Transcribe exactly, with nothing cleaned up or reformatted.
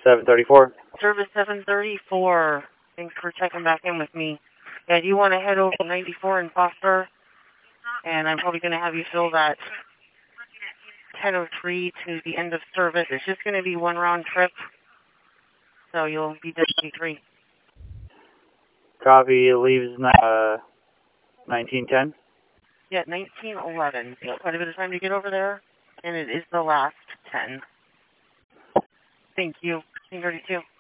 seven thirty-four. Service seven thirty-four. Thanks for checking back in with me. Yeah, do you want to head over to ninety-four in Foster? And I'm probably going to have you fill that ten oh three to the end of service. It's just going to be one round trip, so you'll be done at ninety-three. Copy, leaves uh, nineteen ten. Yeah, nineteen eleven. So quite a bit of time to get over there, and it is the last ten. Thank you. thirty-two.